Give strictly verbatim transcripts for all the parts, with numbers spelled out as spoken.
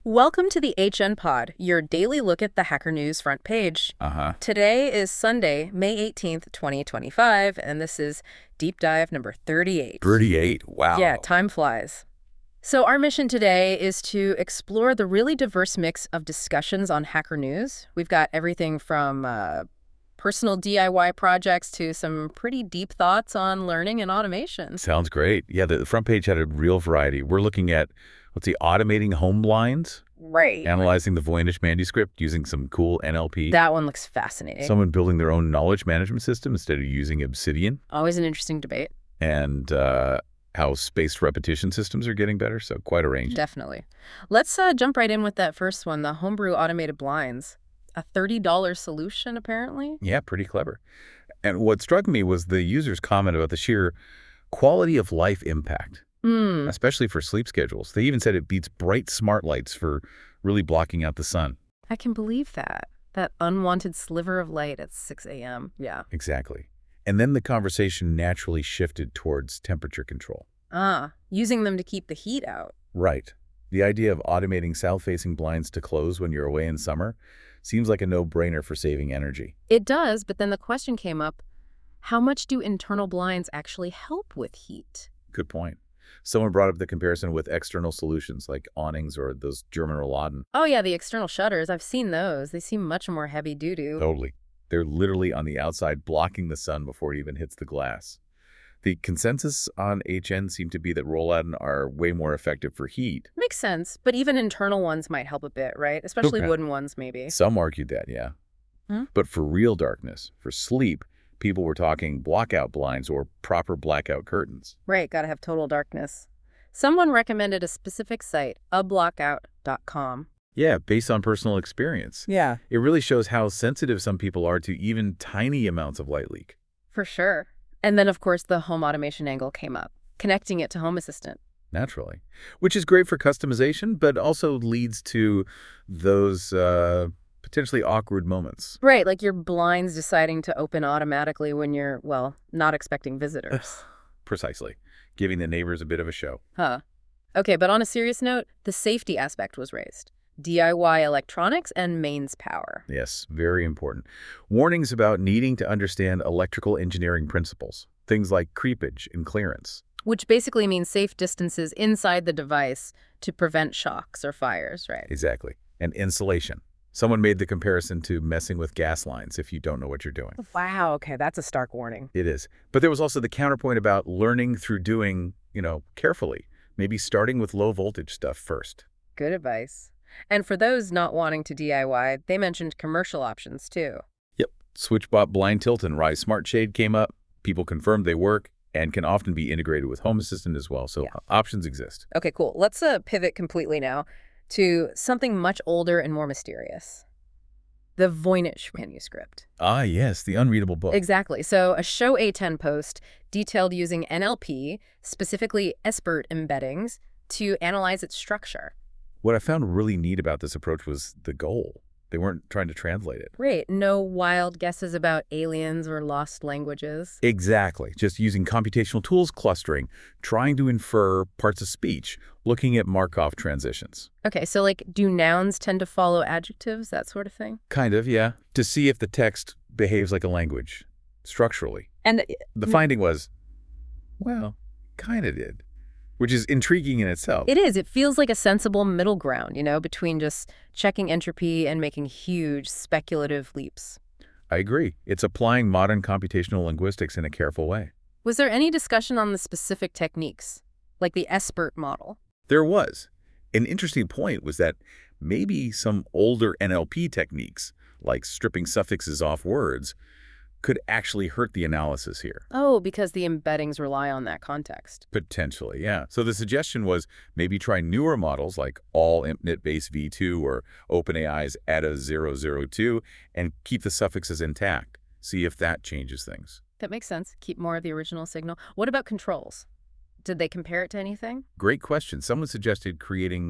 Welcome to the H N Pod, your daily look at the Hacker News front page. Uh-huh. Today is Sunday, May eighteenth, twenty twenty-five, and this is Deep Dive number thirty-eight. thirty-eight, wow. Yeah, time flies. So our mission today is to explore the really diverse mix of discussions on Hacker News. We've got everything from uh, personal D I Y projects to some pretty deep thoughts on learning and automation. Sounds great. Yeah, the the front page had a real variety. We're looking at, let's see, automating home blinds, Right. analyzing the Voynich manuscript using some cool N L P, That one looks fascinating. someone building their own knowledge management system instead of using Obsidian, Always an interesting debate. and uh, how spaced repetition systems are getting better. So quite a range. Definitely. Let's uh, jump right in with that first one, the Homebrew automated blinds. A thirty dollar solution, apparently? Yeah, pretty clever. And what struck me was the user's comment about the sheer quality of life impact, Hmm. especially for sleep schedules. They even said it beats bright smart lights for really blocking out the sun. I can believe that. That unwanted sliver of light at six a m Yeah. Exactly. And then the conversation naturally shifted towards temperature control. Ah, using them to keep the heat out. Right. The idea of automating south-facing blinds to close when you're away in summer seems like a no-brainer for saving energy. It does, but then the question came up, how much do internal blinds actually help with heat? Good point. Someone brought up the comparison with external solutions like awnings or those German Rolladen. Oh yeah, the external shutters. I've seen those. They seem much more heavy-duty. Totally. They're literally on the outside blocking the sun before it even hits the glass. The consensus on H N seemed to be that Rolladen are way more effective for heat. Makes sense, but even internal ones might help a bit, right? Especially Okay. wooden ones, maybe. Some argued that, yeah. Hmm? But for real darkness, for sleep, people were talking blackout blinds or proper blackout curtains. Right, gotta have total darkness. Someone recommended a specific site, a blockout dot com. Yeah, based on personal experience. Yeah. It really shows how sensitive some people are to even tiny amounts of light leak. For sure. And then, of course, the home automation angle came up, connecting it to Home Assistant. Naturally. Which is great for customization, but also leads to those uh, potentially awkward moments. Right, like your blinds deciding to open automatically when you're, well, not expecting visitors. Precisely. Giving the neighbors a bit of a show. Huh. Okay, but on a serious note, the safety aspect was raised. D I Y electronics and mains power. Yes, very important. Warnings about needing to understand electrical engineering principles, things like creepage and clearance. Which basically means safe distances inside the device to prevent shocks or fires, right? Exactly. And insulation. Someone made the comparison to messing with gas lines if you don't know what you're doing. Wow, okay, that's a stark warning. It is. But there was also the counterpoint about learning through doing, you know, carefully. Maybe starting with low voltage stuff first. Good advice. And for those not wanting to D I Y, they mentioned commercial options too. Yep. SwitchBot Blind Tilt and Rise Smart Shade came up. People confirmed they work and can often be integrated with Home Assistant as well. So Yeah. options exist. Okay, cool. Let's uh, pivot completely now to something much older and more mysterious. The Voynich manuscript. Ah, yes, the unreadable book. Exactly. So a Show A ten post detailed using N L P, specifically Espert embeddings, to analyze its structure. What I found really neat about this approach was the goal. They weren't trying to translate it. Great. No wild guesses about aliens or lost languages. Exactly. Just using computational tools clustering, trying to infer parts of speech, looking at Markov transitions. Okay, so like, do nouns tend to follow adjectives, that sort of thing? Kind of, yeah. To see if the text behaves like a language, structurally. And The finding was, well, kind of did. Which is intriguing in itself. it is. It feels like a sensible middle ground, you know, between just checking entropy and making huge speculative leaps. I agree. It's applying modern computational linguistics in a careful way. Was there any discussion on the specific techniques, like the Espert model? There was. An interesting point was that maybe some older N L P techniques, like stripping suffixes off words, could actually hurt the analysis here. Oh, because the embeddings rely on that context. Potentially, yeah. So the suggestion was maybe try newer models like all ImpNet-based V two or OpenAI's A D A zero zero two and keep the suffixes intact. See if that changes things. That makes sense. Keep more of the original signal. What about controls? Did they compare it to anything? Great question. Someone suggested creating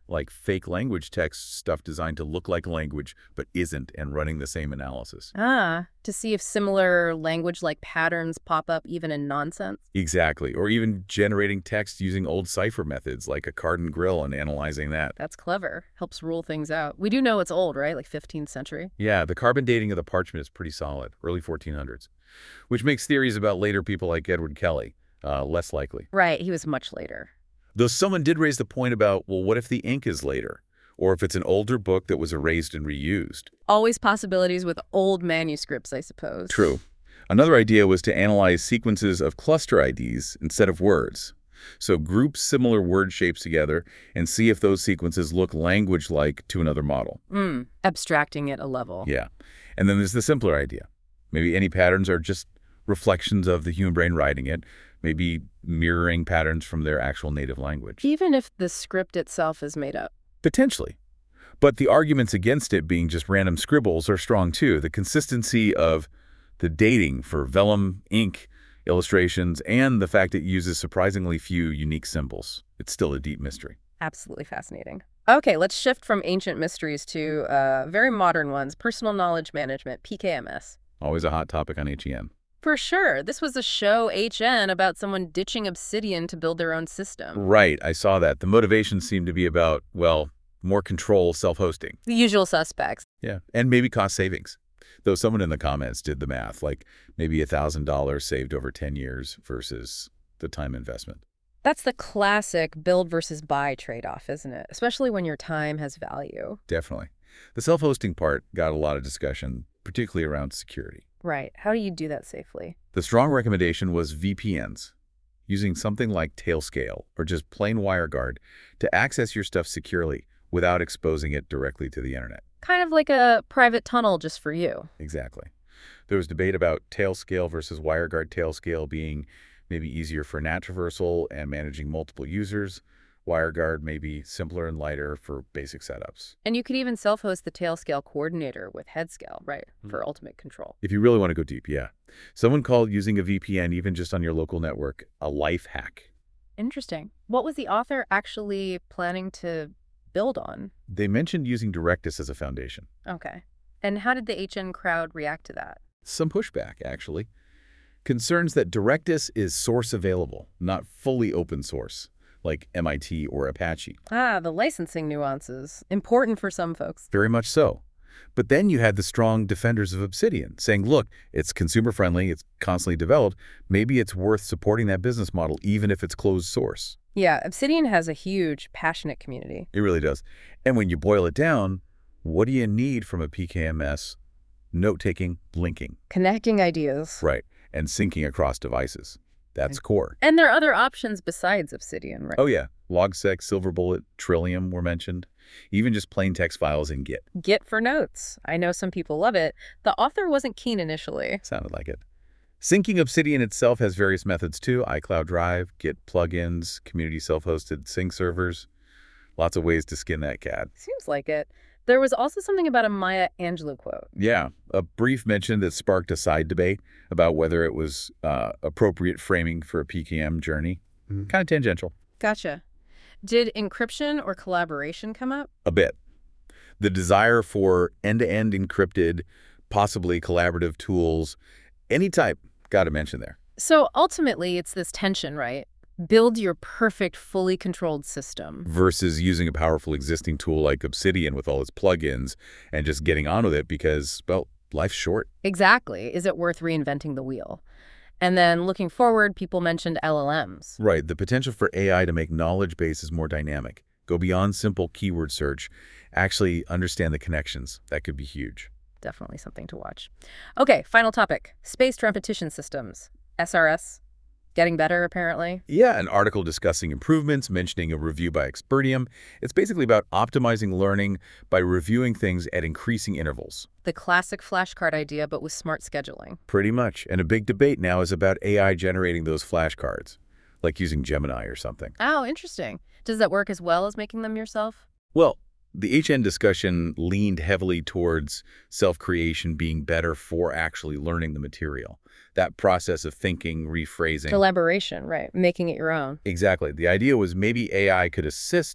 like fake language text stuff designed to look like language but isn't, and running the same analysis. Ah, to see if similar language-like patterns pop up even in nonsense? Exactly. Or even generating text using old cipher methods like a card and grill and analyzing that. That's clever. Helps rule things out. We do know it's old, right? Like fifteenth century? Yeah, the carbon dating of the parchment is pretty solid, early fourteen hundreds, which makes theories about later people like Edward Kelly uh, less likely. Right, he was much later. Though someone did raise the point about, well, what if the ink is later? Or if it's an older book that was erased and reused? Always possibilities with old manuscripts, I suppose. True. Another idea was to analyze sequences of cluster I Ds instead of words. So group similar word shapes together and see if those sequences look language-like to another model. Mm, abstracting it a level. Yeah. And then there's the simpler idea. Maybe any patterns are just reflections of the human brain writing it, maybe mirroring patterns from their actual native language. Even if the script itself is made up. Potentially. But the arguments against it being just random scribbles are strong too. The consistency of the dating for vellum, ink, illustrations, and the fact it uses surprisingly few unique symbols. It's still a deep mystery. Absolutely fascinating. Okay, let's shift from ancient mysteries to uh, very modern ones. Personal knowledge management, P K M S. Always a hot topic on H E M. For sure. This was a show, H N, about someone ditching Obsidian to build their own system. Right, I saw that. The motivation seemed to be about, well, more control, self-hosting. The usual suspects. Yeah, and maybe cost savings. Though someone in the comments did the math, like maybe one thousand dollars saved over ten years versus the time investment. That's the classic build versus buy trade-off, isn't it? Especially when your time has value. Definitely. The self-hosting part got a lot of discussion, particularly around security. Right. How do you do that safely? The strong recommendation was V P Ns, using something like Tailscale or just plain WireGuard to access your stuff securely without exposing it directly to the internet. Kind of like a private tunnel just for you. Exactly. There was debate about Tailscale versus WireGuard Tailscale being maybe easier for NAT traversal and managing multiple users. WireGuard may be simpler and lighter for basic setups. And you could even self-host the Tailscale coordinator with Headscale, right, Mm. for ultimate control. If you really want to go deep, yeah. Someone called using a V P N, even just on your local network, a life hack. Interesting. What was the author actually planning to build on? They mentioned using Directus as a foundation. Okay. And how did the H N crowd react to that? Some pushback, actually. Concerns that Directus is source available, not fully open source, like M I T or Apache. Ah, the licensing nuances. Important for some folks. Very much so. But then you had the strong defenders of Obsidian saying, look, it's consumer-friendly, it's constantly developed, maybe it's worth supporting that business model even if it's closed source. Yeah, Obsidian has a huge, passionate community. It really does. And when you boil it down, what do you need from a P K M S? Note-taking, linking. Connecting ideas. Right. And syncing across devices. That's core. And there are other options besides Obsidian, right? Oh, yeah. Logsec, Silverbullet, Trillium were mentioned. Even just plain text files in Git. Git for notes. I know some people love it. The author wasn't keen initially. Sounded like it. Syncing Obsidian itself has various methods too. iCloud Drive, Git plugins, community self-hosted sync servers. Lots of ways to skin that cat. Seems like it. There was also something about a Maya Angelou quote. Yeah, a brief mention that sparked a side debate about whether it was uh, appropriate framing for a P K M journey. Mm-hmm. Kind of tangential. Gotcha. Did encryption or collaboration come up? A bit. The desire for end-to-end encrypted, possibly collaborative tools, any type, got to mention there. So ultimately, it's this tension, right? Build your perfect, fully controlled system. Versus using a powerful existing tool like Obsidian with all its plugins and just getting on with it because, well, life's short. Exactly. Is it worth reinventing the wheel? And then looking forward, people mentioned L L Ms. Right. The potential for A I to make knowledge bases more dynamic, go beyond simple keyword search, actually understand the connections. That could be huge. Definitely something to watch. Okay, final topic. Spaced repetition systems. S R S. Getting better, apparently. Yeah, an article discussing improvements, mentioning a review by Expertium. It's basically about optimizing learning by reviewing things at increasing intervals. The classic flashcard idea, but with smart scheduling. Pretty much. And a big debate now is about A I generating those flashcards, like using Gemini or something. Oh, interesting. Does that work as well as making them yourself? Well, the H N discussion leaned heavily towards self-creation being better for actually learning the material. That process of thinking, rephrasing. Collaboration, right. Making it your own. Exactly. The idea was maybe A I could assist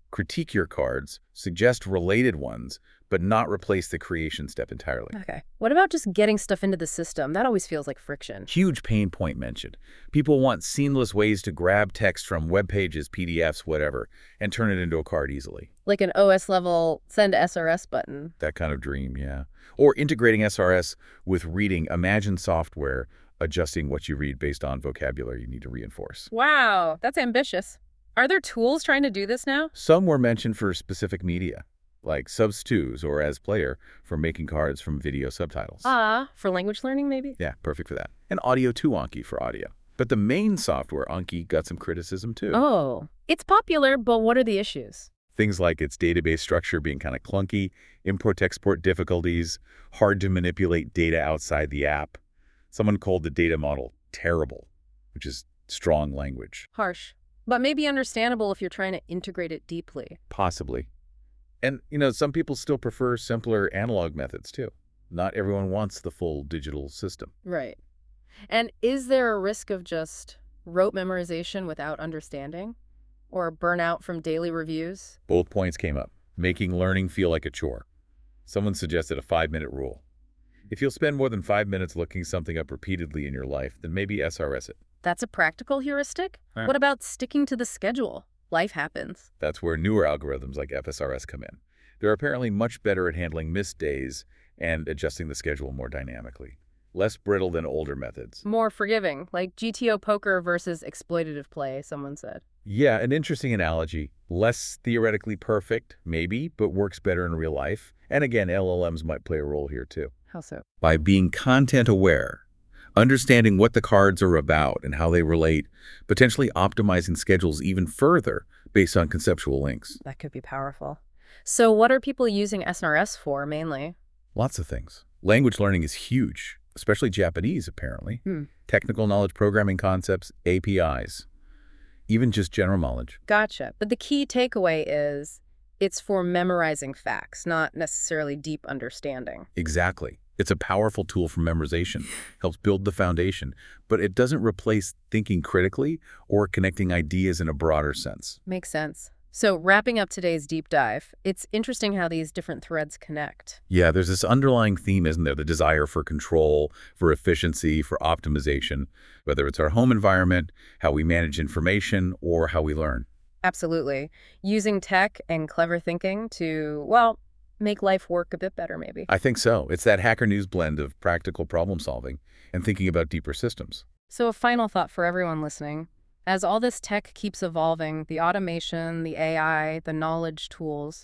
critique your cards, suggest related ones, but not replace the creation step entirely. Okay. What about just getting stuff into the system? That always feels like friction. Huge pain point mentioned. People want seamless ways to grab text from web pages, P D Fs, whatever, and turn it into a card easily. Like an O S level send S R S button. That kind of dream, yeah. Or integrating S R S with reading Imagine software, adjusting what you read based on vocabulary you need to reinforce. Wow, that's ambitious. Are there tools trying to do this now? Some were mentioned for specific media, like Substools or As Player for making cards from video subtitles. Ah, for language learning maybe? Yeah, perfect for that. And Audio two Anki for audio. But the main software, Anki, got some criticism too. Oh, it's popular, but what are the issues? Things like its database structure being kind of clunky, import-export difficulties, hard to manipulate data outside the app. Someone called the data model terrible, which is strong language. Harsh. But maybe understandable if you're trying to integrate it deeply. Possibly. And, you know, some people still prefer simpler analog methods, too. Not everyone wants the full digital system. Right. And is there a risk of just rote memorization without understanding? Or burnout from daily reviews? Both points came up, making learning feel like a chore. Someone suggested a five-minute rule. If you'll spend more than five minutes looking something up repeatedly in your life, then maybe S R S it. That's a practical heuristic? Huh. What about sticking to the schedule? Life happens. That's where newer algorithms like F S R S come in. They're apparently much better at handling missed days and adjusting the schedule more dynamically. Less brittle than older methods. More forgiving, like G T O poker versus exploitative play, someone said. Yeah, an interesting analogy. Less theoretically perfect, maybe, but works better in real life. And again, L L Ms might play a role here too. How so? By being content aware, understanding what the cards are about and how they relate, potentially optimizing schedules even further based on conceptual links. That could be powerful. So what are people using S R S for, mainly? Lots of things. Language learning is huge, especially Japanese, apparently. Hmm. Technical knowledge programming concepts, A P Is, even just general knowledge. Gotcha. But the key takeaway is it's for memorizing facts, not necessarily deep understanding. Exactly. It's a powerful tool for memorization, helps build the foundation, but it doesn't replace thinking critically or connecting ideas in a broader sense. Makes sense. So wrapping up today's deep dive, it's interesting how these different threads connect. Yeah, there's this underlying theme, isn't there? The desire for control, for efficiency, for optimization, whether it's our home environment, how we manage information, or how we learn. Absolutely. Using tech and clever thinking to, well, make life work a bit better, maybe. I think so. It's that Hacker News blend of practical problem solving and thinking about deeper systems. So a final thought for everyone listening. As all this tech keeps evolving, the automation, the A I, the knowledge tools,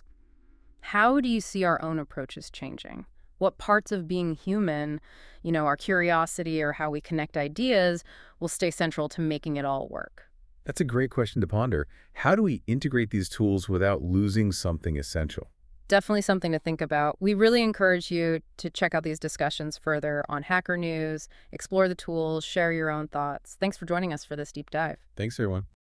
how do you see our own approaches changing? What parts of being human, you know, our curiosity or how we connect ideas, will stay central to making it all work? That's a great question to ponder. How do we integrate these tools without losing something essential? Definitely something to think about. We really encourage you to check out these discussions further on Hacker News, explore the tools, share your own thoughts. Thanks for joining us for this deep dive. Thanks, everyone.